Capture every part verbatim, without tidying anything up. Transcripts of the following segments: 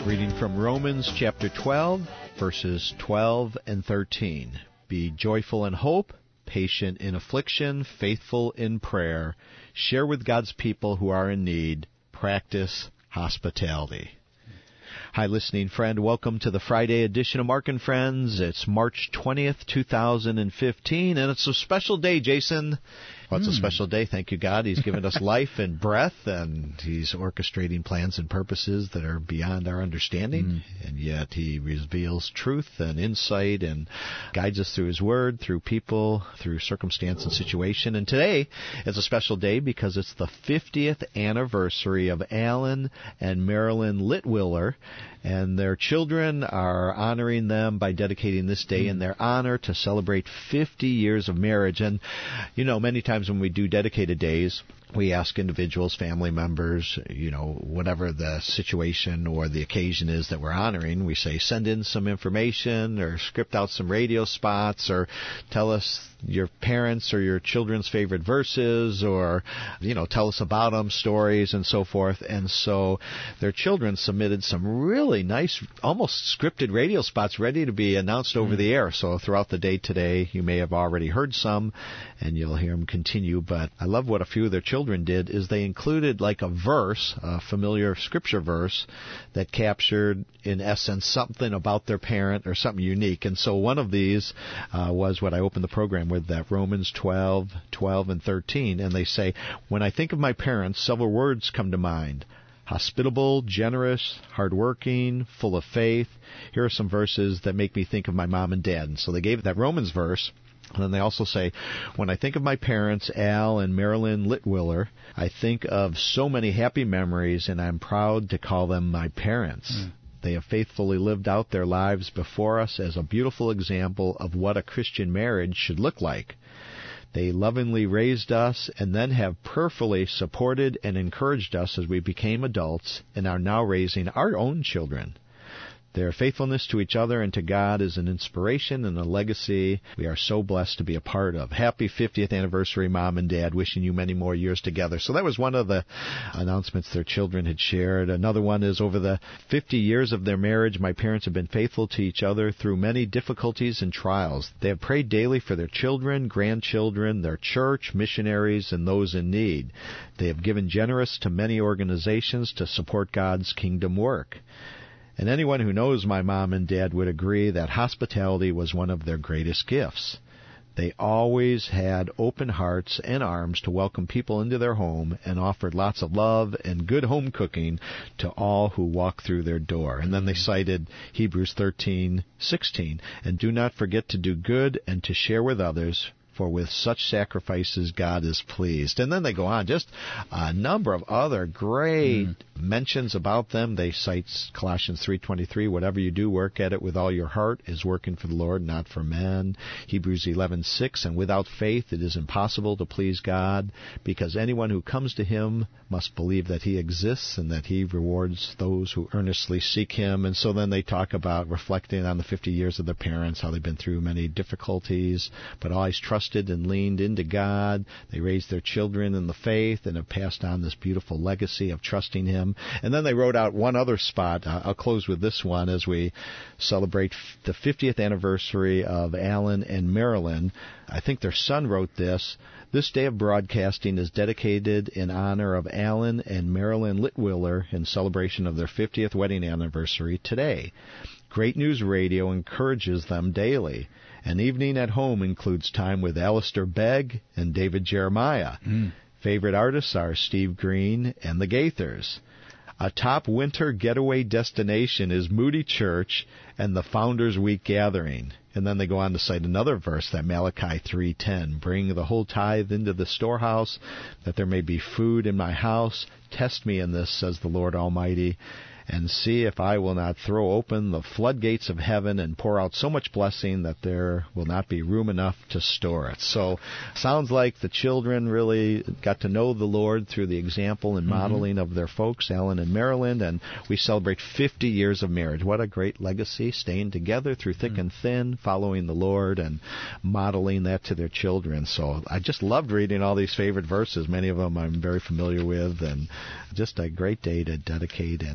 Reading from Romans chapter twelve, verses twelve and thirteen. Be joyful in hope, patient in affliction, faithful in prayer. Share with God's people who are in need. Practice hospitality. Hi, listening friend. Welcome to the Friday edition of Mark and Friends. It's March twentieth, two thousand fifteen, and it's a special day, Jason. Well, it's mm. a special day. Thank you, God. He's given us life and breath, and He's orchestrating plans and purposes that are beyond our understanding, mm. and yet He reveals truth and insight and guides us through His Word, through people, through circumstance and situation. And today is a special day because it's the fiftieth anniversary of Alan and Marilyn Litwiller, and their children are honoring them by dedicating this day mm. in their honor to celebrate fifty years of marriage. And, you know, many times when we do dedicated days, we ask individuals, family members, you know, whatever the situation or the occasion is that we're honoring, we say send in some information or script out some radio spots or tell us your parents or your children's favorite verses or, you know, tell us about them, stories, and so forth. And so their children submitted some really nice, almost scripted radio spots ready to be announced over mm. the air. So throughout the day today, you may have already heard some, and you'll hear them continue. But I love what a few of their children did is they included like a verse, a familiar scripture verse, that captured, in essence, something about their parent or something unique. And so one of these uh, was what I opened the program with, that Romans twelve, twelve, and thirteen. And they say, when I think of my parents, several words come to mind. Hospitable, generous, hardworking, full of faith. Here are some verses that make me think of my mom and dad. And so they gave that Romans verse. And then they also say, when I think of my parents, Al and Marilyn Litwiller, I think of so many happy memories, and I'm proud to call them my parents. Mm. They have faithfully lived out their lives before us as a beautiful example of what a Christian marriage should look like. They lovingly raised us and then have prayerfully supported and encouraged us as we became adults and are now raising our own children. Their faithfulness to each other and to God is an inspiration and a legacy we are so blessed to be a part of. Happy fiftieth anniversary, Mom and Dad. Wishing you many more years together. So that was one of the announcements their children had shared. Another one is, over the fifty years of their marriage, my parents have been faithful to each other through many difficulties and trials. They have prayed daily for their children, grandchildren, their church, missionaries, and those in need. They have given generous to many organizations to support God's kingdom work. And anyone who knows my mom and dad would agree that hospitality was one of their greatest gifts. They always had open hearts and arms to welcome people into their home and offered lots of love and good home cooking to all who walk through their door. And then they cited Hebrews thirteen sixteen, and do not forget to do good and to share with others, for with such sacrifices God is pleased. And then they go on, just a number of other great mm. mentions about them. They cite Colossians three twenty-three, whatever you do, work at it with all your heart, is working for the Lord, not for men. Hebrews eleven six, and without faith it is impossible to please God, because anyone who comes to Him must believe that He exists and that He rewards those who earnestly seek Him. And so then they talk about reflecting on the fifty years of their parents, how they've been through many difficulties, but always trust and leaned into God. They raised their children in the faith and have passed on this beautiful legacy of trusting Him. And then they wrote out one other spot. Uh, I'll close with this one as we celebrate f- the fiftieth anniversary of Alan and Marilyn. I think their son wrote this. This day of broadcasting is dedicated in honor of Alan and Marilyn Litwiller in celebration of their fiftieth wedding anniversary today. Great News Radio encourages them daily. An evening at home includes time with Alistair Begg and David Jeremiah. Mm. Favorite artists are Steve Green and the Gaithers. A top winter getaway destination is Moody Church and the Founders Week Gathering. And then they go on to cite another verse, that Malachi three ten. Bring the whole tithe into the storehouse, that there may be food in my house. Test me in this, says the Lord Almighty, and see if I will not throw open the floodgates of heaven and pour out so much blessing that there will not be room enough to store it. So sounds like the children really got to know the Lord through the example and modeling mm-hmm. of their folks, Alan and Marilyn, and we celebrate fifty years of marriage. What a great legacy, staying together through thick mm-hmm. and thin, following the Lord and modeling that to their children. So I just loved reading all these favorite verses. Many of them I'm very familiar with, and just a great day to dedicate and honor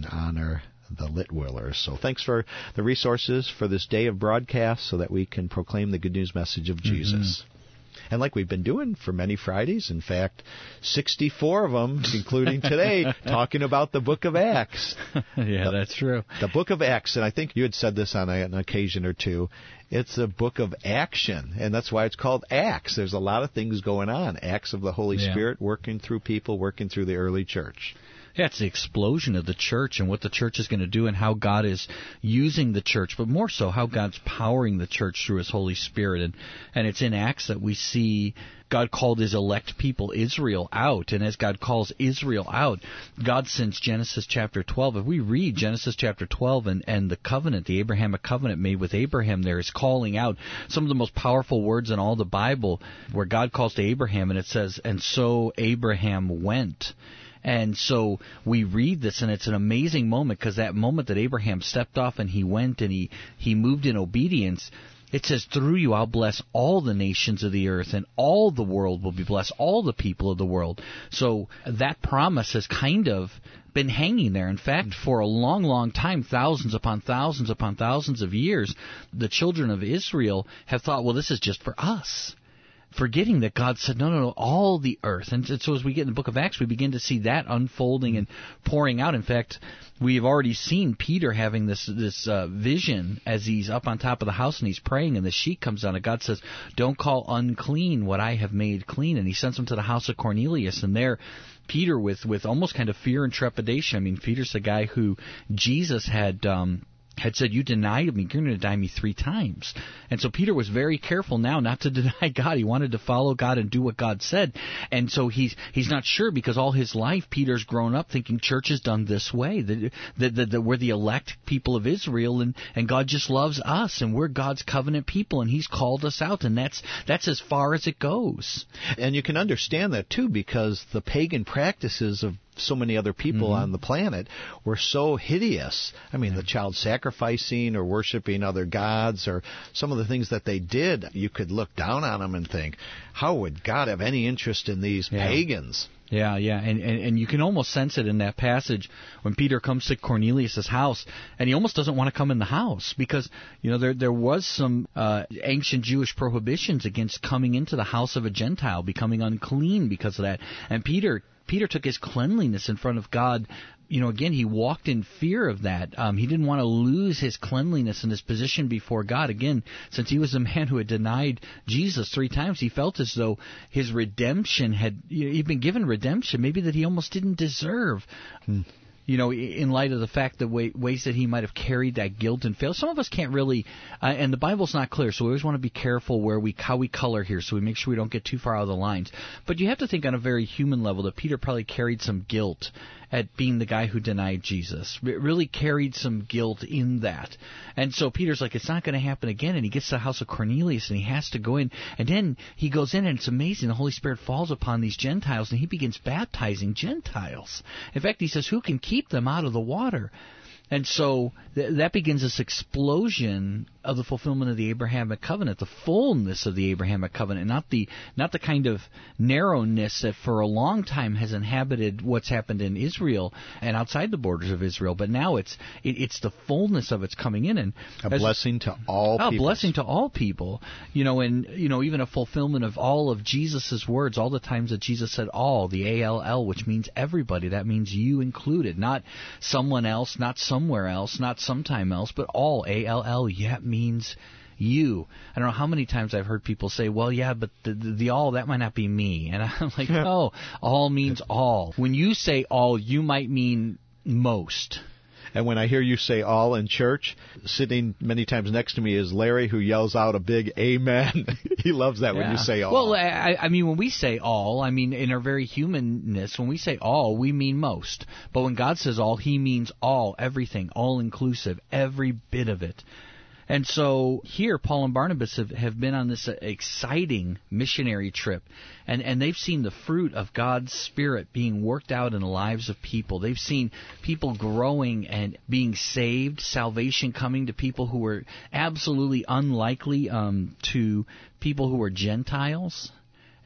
they're the Litwillers. So thanks for the resources for this day of broadcast so that we can proclaim the good news message of Jesus. Mm-hmm. And like we've been doing for many Fridays, in fact, sixty-four of them, including today, talking about the book of Acts. yeah, the, that's true. The book of Acts, and I think you had said this on a, an occasion or two, it's a book of action, and that's why it's called Acts. There's a lot of things going on, acts of the Holy yeah. Spirit working through people, working through the early church. Yeah, it's the explosion of the church and what the church is going to do and how God is using the church, but more so how God's powering the church through His Holy Spirit. And, and it's in Acts that we see God called His elect people, Israel, out. And as God calls Israel out, God sends Genesis chapter twelve. If we read Genesis chapter twelve and, and the covenant, the Abrahamic covenant made with Abraham there is calling out some of the most powerful words in all the Bible where God calls to Abraham and it says, "And so Abraham went." And so we read this, and it's an amazing moment because that moment that Abraham stepped off and he went and he, he moved in obedience, it says, "Through you I'll bless all the nations of the earth, and all the world will be blessed, all the people of the world." So that promise has kind of been hanging there. In fact, for a long, long time, thousands upon thousands upon thousands of years, the children of Israel have thought, well, this is just for us. Forgetting that God said, no, no, no, all the earth. And so as we get in the book of Acts, we begin to see that unfolding and pouring out. In fact, we've already seen Peter having this this uh, vision as he's up on top of the house and he's praying, and the sheet comes down, and God says, "Don't call unclean what I have made clean." And he sends him to the house of Cornelius, and there Peter, with, with almost kind of fear and trepidation, I mean, Peter's the guy who Jesus had... Um, had said, "You denied me, you're going to deny me three times." And so Peter was very careful now not to deny God. He wanted to follow God and do what God said. And so he's he's not sure because all his life Peter's grown up thinking church is done this way, that, that, that, that we're the elect people of Israel and, and God just loves us and we're God's covenant people and He's called us out, and that's that's as far as it goes. And you can understand that too because the pagan practices of so many other people mm-hmm. on the planet were so hideous. I mean, yeah. the child sacrificing or worshiping other gods or some of the things that they did, you could look down on them and think, how would God have any interest in these yeah. pagans? Yeah, yeah, and, and and you can almost sense it in that passage when Peter comes to Cornelius' house, and he almost doesn't want to come in the house because, you know, there there was some uh, ancient Jewish prohibitions against coming into the house of a Gentile, becoming unclean because of that. And Peter Peter took his cleanliness in front of God. You know, again, he walked in fear of that. Um, he didn't want to lose his cleanliness and his position before God. Again, since he was a man who had denied Jesus three times, he felt as though his redemption had, he'd been given redemption, maybe that he almost didn't deserve. Hmm. You know, in light of the fact that way, ways that he might have carried that guilt and failure. Some of us can't really, uh, and the Bible's not clear, so we always want to be careful where we how we color here, so we make sure we don't get too far out of the lines. But you have to think on a very human level that Peter probably carried some guilt at being the guy who denied Jesus. It really carried some guilt in that. And so Peter's like, it's not going to happen again. And he gets to the house of Cornelius and he has to go in. And then he goes in and it's amazing. The Holy Spirit falls upon these Gentiles and he begins baptizing Gentiles. In fact, he says, who can keep them out of the water? And so th- that begins this explosion of the fulfillment of the Abrahamic covenant, the fullness of the Abrahamic covenant, not the not the kind of narrowness that for a long time has inhabited what's happened in Israel and outside the borders of Israel. But now it's it, it's the fullness of it's coming in, and a as, blessing to all. A peoples. blessing to all people. You know, and you know even a fulfillment of all of Jesus' words, all the times that Jesus said all, the A L L, which means everybody. That means you included, not someone else, not somewhere else, not sometime else, but all. A L L, yeah, means you. I don't know how many times I've heard people say, well, yeah, but the, the, the all, that might not be me. And I'm like, no, all means all. When you say all, you might mean most. And when I hear you say all in church, sitting many times next to me is Larry, who yells out a big amen. He loves that yeah. when you say all. Well, I, I mean, when we say all, I mean, in our very humanness, when we say all, we mean most. But when God says all, He means all, everything, all-inclusive, every bit of it. And so here, Paul and Barnabas have, have been on this exciting missionary trip, and, and they've seen the fruit of God's Spirit being worked out in the lives of people. They've seen people growing and being saved, salvation coming to people who were absolutely unlikely um, to people who were Gentiles.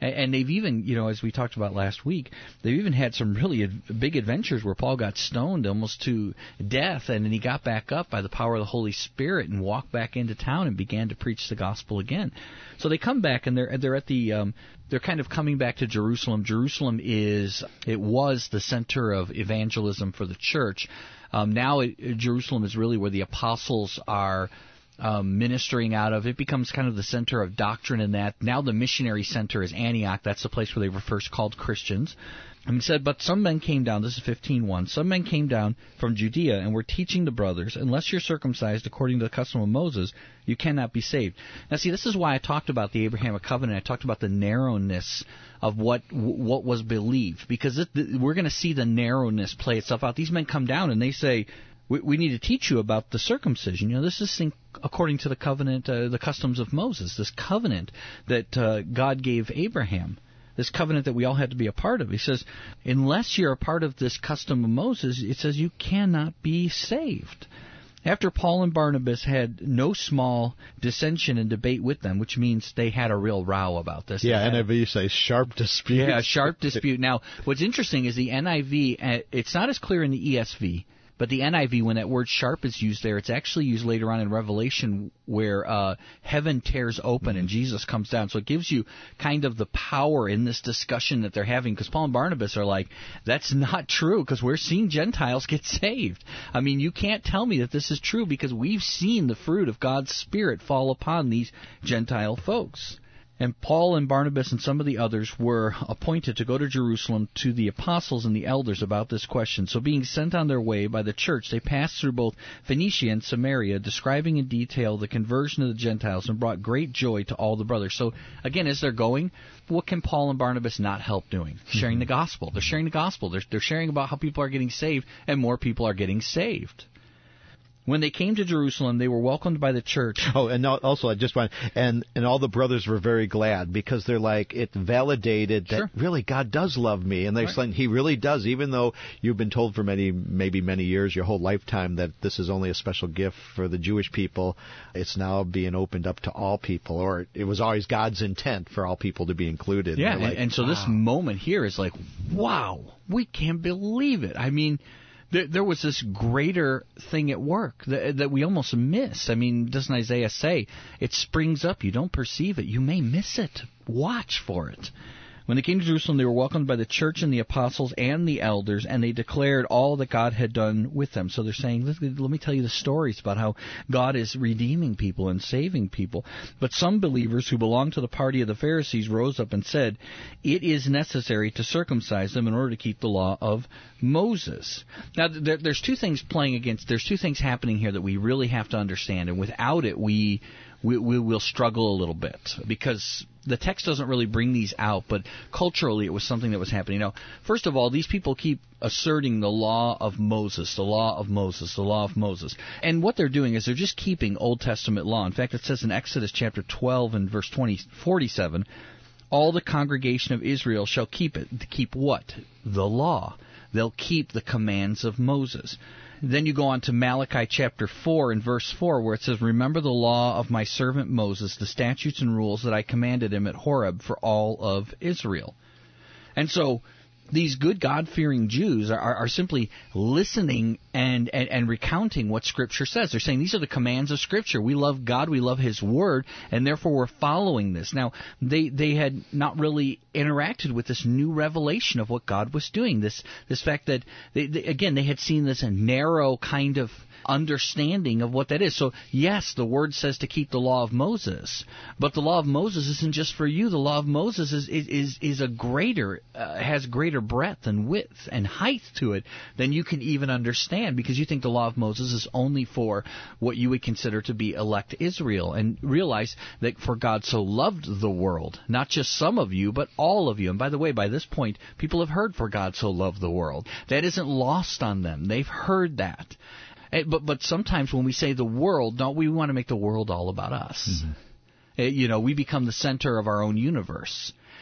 And, and they've even, you know, as we talked about last week, they've even had some really ad- big adventures where Paul got stoned almost to death, and then he got back up by the power of the Holy Spirit and walked back into town and began to preach the gospel again. So they come back, and they're they're at the um, they're kind of coming back to Jerusalem. Jerusalem is it was the center of evangelism for the church. Um, now it, Jerusalem is really where the apostles are um, ministering out of. It becomes kind of the center of doctrine in that. Now the missionary center is Antioch. That's the place where they were first called Christians. And he said, but some men came down, this is fifteen one, some men came down from Judea and were teaching the brothers, unless you're circumcised according to the custom of Moses, you cannot be saved. Now see, this is why I talked about the Abrahamic covenant. I talked about the narrowness of what what was believed, because it, we're going to see the narrowness play itself out. These men come down and they say, we, we need to teach you about the circumcision. You know, this is according to the covenant, uh, the customs of Moses, this covenant that uh, God gave Abraham. This covenant that we all had to be a part of. He says, unless you're a part of this custom of Moses, it says you cannot be saved. After Paul and Barnabas had no small dissension and debate with them, which means they had a real row about this. Yeah, N I V says sharp dispute. Yeah, sharp dispute. Now, what's interesting is the N I V, it's not as clear in the E S V, but the N I V, when that word sharp is used there, it's actually used later on in Revelation where uh, heaven tears open and Jesus comes down. So it gives you kind of the power in this discussion that they're having, because Paul and Barnabas are like, that's not true, because we're seeing Gentiles get saved. I mean, you can't tell me that this is true, because we've seen the fruit of God's Spirit fall upon these Gentile folks. And Paul and Barnabas and some of the others were appointed to go to Jerusalem to the apostles and the elders about this question. So being sent on their way by the church, they passed through both Phoenicia and Samaria, describing in detail the conversion of the Gentiles, and brought great joy to all the brothers. So again, as they're going, what can Paul and Barnabas not help doing? Sharing the gospel. They're sharing the gospel. They're, they're sharing about how people are getting saved, and more people are getting saved. When they came to Jerusalem, they were welcomed by the church. Oh, and also I just want, and and all the brothers were very glad, because they're like, it validated that Sure. really God does love me, and they're Right. saying He really does, even though you've been told for many, maybe many years, your whole lifetime, that this is only a special gift for the Jewish people. It's now being opened up to all people, or it was always God's intent for all people to be included. Yeah, and, and, and so wow. this moment here is like, wow, we can't believe it. I mean, there, there was this greater thing at work that, that we almost miss. I mean, doesn't Isaiah say, it springs up, you don't perceive it, you may miss it. Watch for it. When they came to Jerusalem, they were welcomed by the church and the apostles and the elders, and they declared all that God had done with them. So they're saying, let, let me tell you the stories about how God is redeeming people and saving people. But some believers who belonged to the party of the Pharisees rose up and said, it is necessary to circumcise them in order to keep the law of Moses. Now, there, there's two things playing against, there's two things happening here that we really have to understand, and without it, we... We, we will struggle a little bit, because the text doesn't really bring these out, but culturally it was something that was happening. Now, first of all, these people keep asserting the law of Moses, the law of Moses, the law of Moses. And what they're doing is they're just keeping Old Testament law. In fact, it says in Exodus chapter twelve and verse twenty, forty-seven, all the congregation of Israel shall keep it. Keep what? The law. They'll keep the commands of Moses. Then you go on to Malachi chapter four and verse four, where it says, remember the law of my servant Moses, the statutes and rules that I commanded him at Horeb for all of Israel. And so these good God-fearing Jews are, are, are simply listening and, and, and recounting what Scripture says. They're saying these are the commands of Scripture. We love God, we love His Word, and therefore we're following this. Now, they, they had not really interacted with this new revelation of what God was doing. This this fact that, they, they, again, they had seen this narrow kind of understanding of what that is. So, yes, the Word says to keep the law of Moses, but the law of Moses isn't just for you. The law of Moses is is is a greater, uh, has greater breadth and width and height to it than you can even understand, because you think the law of Moses is only for what you would consider to be elect Israel, and realize that for God so loved the world, not just some of you, but all of you. And by the way, by this point, people have heard for God so loved the world. That isn't lost on them. They've heard that. But but sometimes when we say the world, don't we want to make the world all about us? Mm-hmm. You know, we become the center of our own universe.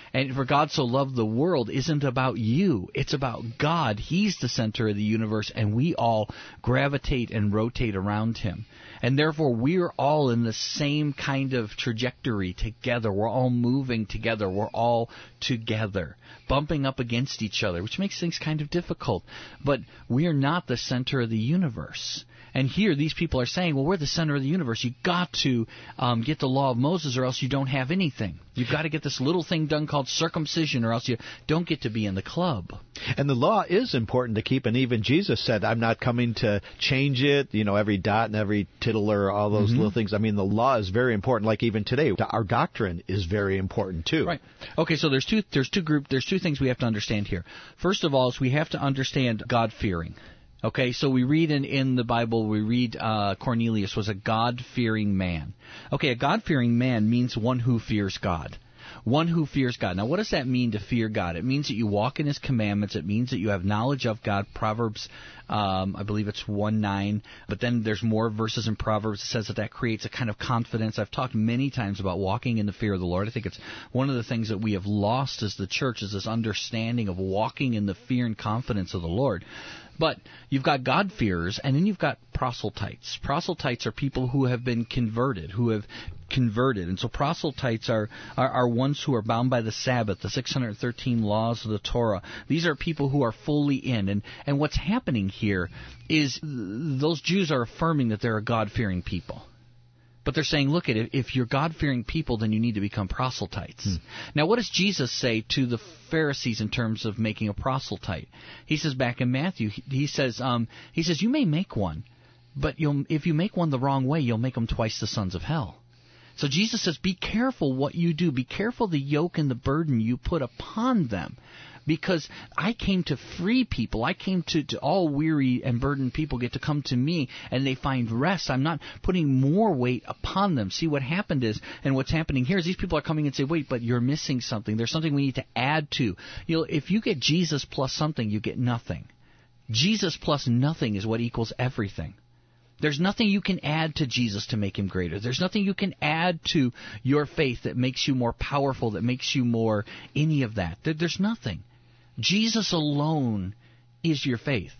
And for God so loved the world isn't about you. It's about God. He's the center of the universe, and we all gravitate and rotate around him. And therefore, we're all in the same kind of trajectory together. We're all moving together. We're all together, bumping up against each other, which makes things kind of difficult. But we're not the center of the universe. And here, these people are saying, well, we're the center of the universe. You've got to um, get the law of Moses, or else you don't have anything. You've got to get this little thing done called circumcision, or else you don't get to be in the club. And the law is important to keep, and even Jesus said, I'm not coming to change it, you know, every dot and every tittle, all those mm-hmm. little things. I mean, the law is very important, like even today. Our doctrine is very important, too. Right. Okay, so there's two, there's two group, there's two things we have to understand here. First of all is we have to understand God-fearing. Okay, so we read in, in the Bible, we read uh, Cornelius was a God-fearing man. Okay, a God-fearing man means one who fears God. One who fears God. Now, what does that mean to fear God? It means that you walk in His commandments. It means that you have knowledge of God. Proverbs, um, I believe it's one nine. But then there's more verses in Proverbs that says that that creates a kind of confidence. I've talked many times about walking in the fear of the Lord. I think it's one of the things that we have lost as the church is this understanding of walking in the fear and confidence of the Lord. But you've got God-fearers, and then you've got proselytes. Proselytes are people who have been converted, who have converted. And so proselytes are, are, are ones who are bound by the Sabbath, the six hundred thirteen laws of the Torah. These are people who are fully in. And, and what's happening here is those Jews are affirming that they're a God-fearing people. But they're saying, look, at it, if you're God-fearing people, then you need to become proselytes. Hmm. Now, what does Jesus say to the Pharisees in terms of making a proselyte? He says back in Matthew, he, he says, um, he says, you may make one, but you'll, if you make one the wrong way, you'll make them twice the sons of hell. So Jesus says, be careful what you do. Be careful the yoke and the burden you put upon them. Because I came to free people. I came to, to all weary and burdened people get to come to me and they find rest. I'm not putting more weight upon them. See, what happened is, and what's happening here is these people are coming and say, wait, but you're missing something. There's something we need to add to. You know, if you get Jesus plus something, you get nothing. Jesus plus nothing is what equals everything. There's nothing you can add to Jesus to make him greater. There's nothing you can add to your faith that makes you more powerful, that makes you more any of that. There's nothing. Jesus alone is your faith.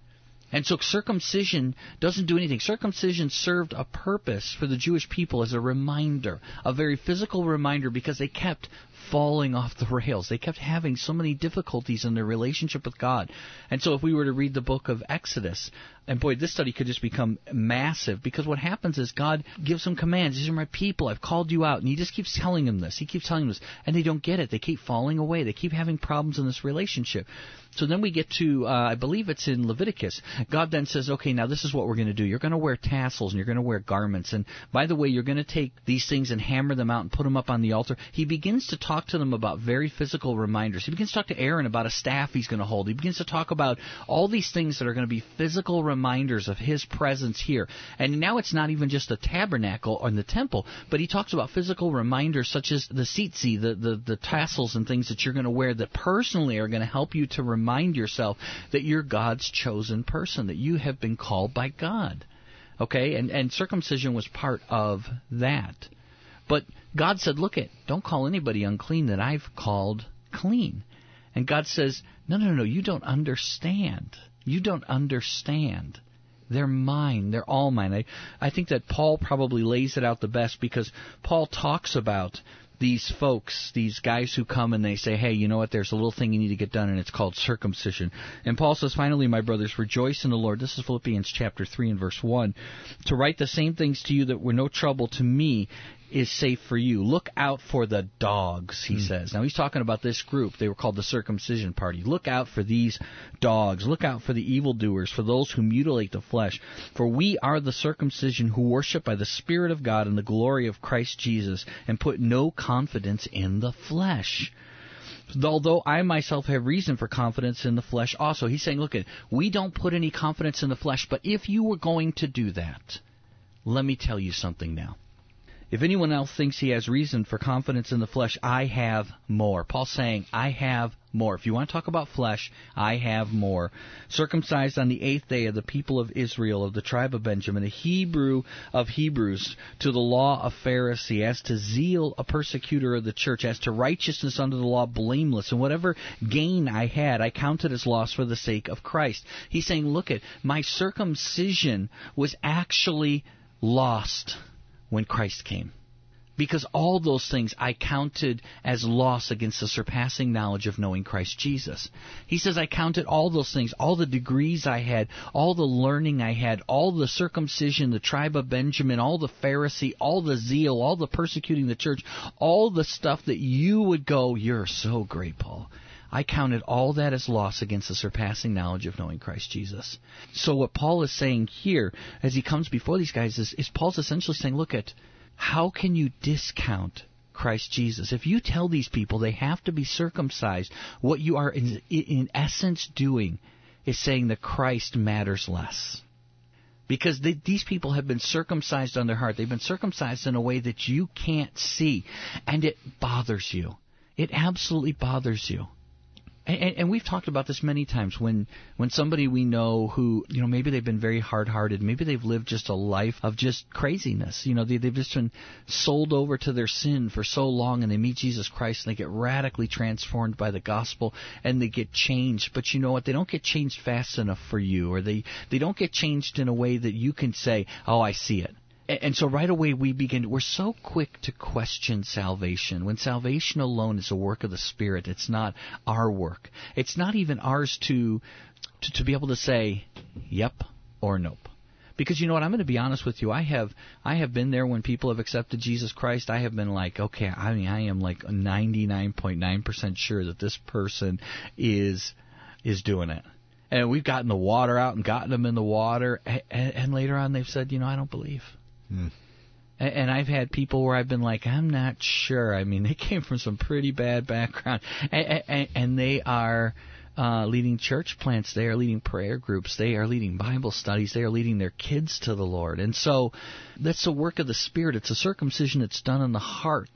And so circumcision doesn't do anything. Circumcision served a purpose for the Jewish people as a reminder, a very physical reminder, because they kept falling off the rails. They kept having so many difficulties in their relationship with God. And so if we were to read the book of Exodus, and boy, this study could just become massive, because what happens is God gives them commands. These are my people. I've called you out. And he just keeps telling them this. He keeps telling them this. And they don't get it. They keep falling away. They keep having problems in this relationship. So then we get to, uh, I believe it's in Leviticus. God then says, okay, now this is what we're going to do. You're going to wear tassels and you're going to wear garments. And by the way, you're going to take these things and hammer them out and put them up on the altar. He begins to talk to them about very physical reminders. He begins to talk to Aaron about a staff he's going to hold. He begins to talk about all these things that are going to be physical reminders of his presence here. And now it's not even just the tabernacle or the temple, but he talks about physical reminders such as the tzitzit, the, the, the tassels and things that you're going to wear that personally are going to help you to remind Remind yourself that you're God's chosen person, that you have been called by God. Okay? And, and circumcision was part of that. But God said, look, it, don't call anybody unclean that I've called clean. And God says, no, no, no, you don't understand. You don't understand. They're mine. They're all mine. I, I think that Paul probably lays it out the best, because Paul talks about these folks, these guys who come and they say, hey, you know what, there's a little thing you need to get done, and it's called circumcision. And Paul says, finally, my brothers, rejoice in the Lord. This is Philippians chapter three and verse one. To write the same things to you that were no trouble to me is safe for you. Look out for the dogs, he mm. says. Now, he's talking about this group. They were called the circumcision party. Look out for these dogs. Look out for the evildoers, for those who mutilate the flesh. For we are the circumcision who worship by the Spirit of God in the glory of Christ Jesus and put no confidence in the flesh. Although I myself have reason for confidence in the flesh also. He's saying, look, we don't put any confidence in the flesh, but if you were going to do that, let me tell you something now. If anyone else thinks he has reason for confidence in the flesh, I have more. Paul's saying, I have more. If you want to talk about flesh, I have more. Circumcised on the eighth day of the people of Israel, of the tribe of Benjamin, a Hebrew of Hebrews, to the law a Pharisee, as to zeal a persecutor of the church, as to righteousness under the law blameless, and whatever gain I had, I counted as loss for the sake of Christ. He's saying, look at, my circumcision was actually lost when Christ came. Because all those things I counted as loss against the surpassing knowledge of knowing Christ Jesus. He says I counted all those things, all the degrees I had, all the learning I had, all the circumcision, the tribe of Benjamin, all the Pharisee, all the zeal, all the persecuting the church, all the stuff that you would go, you're so great, Paul. I counted all that as loss against the surpassing knowledge of knowing Christ Jesus. So what Paul is saying here, as he comes before these guys, is, is Paul's essentially saying, look at, how can you discount Christ Jesus? If you tell these people they have to be circumcised, what you are in, in essence doing is saying that Christ matters less. Because they, these people have been circumcised on their heart. They've been circumcised in a way that you can't see. And it bothers you. It absolutely bothers you. And, and we've talked about this many times when, when somebody we know who, you know, maybe they've been very hard-hearted, maybe they've lived just a life of just craziness. You know, they, they've just been sold over to their sin for so long, and they meet Jesus Christ and they get radically transformed by the gospel and they get changed. But you know what? They don't get changed fast enough for you, or they, they don't get changed in a way that you can say, oh, I see it. And so right away we begin, we're so quick to question salvation. When salvation alone is a work of the Spirit, it's not our work. It's not even ours to, to, to be able to say, yep or nope. Because you know what, I'm going to be honest with you, I have I have been there when people have accepted Jesus Christ. I have been like, okay, I mean, I am like ninety-nine point nine percent sure that this person is is doing it. And we've gotten the water out and gotten them in the water, and, and later on they've said, you know, I don't believe. Hmm. And I've had people where I've been like, I'm not sure. I mean, they came from some pretty bad background, and, and, and they are uh, leading church plants. They are leading prayer groups. They are leading Bible studies. They are leading their kids to the Lord. And so that's a work of the Spirit. It's a circumcision that's done in the heart,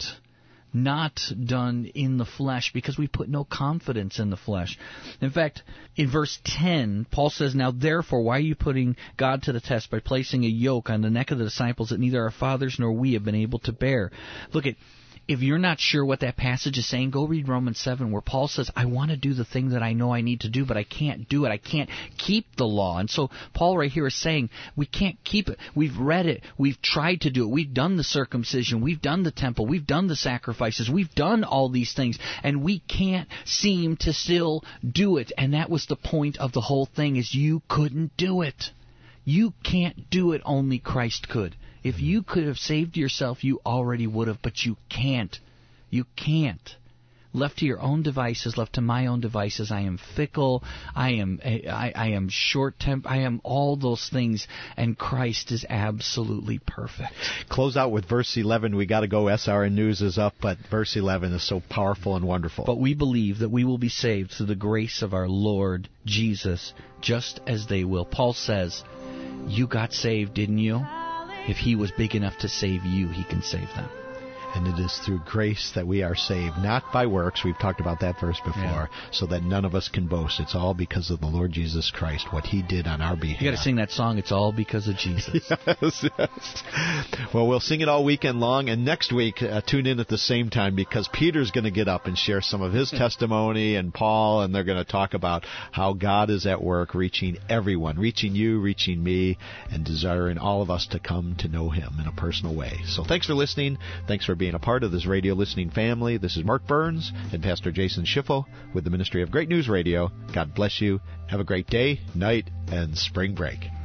not done in the flesh, because we put no confidence in the flesh. In fact, in verse ten, Paul says, now therefore, why are you putting God to the test by placing a yoke on the neck of the disciples that neither our fathers nor we have been able to bear? Look at, if you're not sure what that passage is saying, go read Romans seven, where Paul says, I want to do the thing that I know I need to do, but I can't do it. I can't keep the law. And so Paul right here is saying, we can't keep it. We've read it. We've tried to do it. We've done the circumcision. We've done the temple. We've done the sacrifices. We've done all these things, and we can't seem to still do it. And that was the point of the whole thing, is you couldn't do it. You can't do it. Only Christ could. If you could have saved yourself, you already would have, but you can't. You can't. Left to your own devices, left to my own devices, I am fickle, I am I, I am short-tempered, I am all those things, and Christ is absolutely perfect. Close out with verse eleven. We got to go. S R N News is up, but verse eleven is so powerful and wonderful. But we believe that we will be saved through the grace of our Lord Jesus, just as they will. Paul says, you got saved, didn't you? If he was big enough to save you, he can save them. And it is through grace that we are saved, not by works. We've talked about that verse before, yeah. So that none of us can boast. It's all because of the Lord Jesus Christ, what he did on our behalf. You got to sing that song, It's All Because of Jesus. Yes, yes. Well, we'll sing it all weekend long, and next week, uh, tune in at the same time, because Peter's going to get up and share some of his testimony, and Paul, and they're going to talk about how God is at work reaching everyone, reaching you, reaching me, and desiring all of us to come to know him in a personal way. So thanks for listening. Thanks for being a part of this radio listening family. This is Mark Burns and Pastor Jason Schiffel with the Ministry of Great News Radio. God bless you. Have a great day, night, and spring break.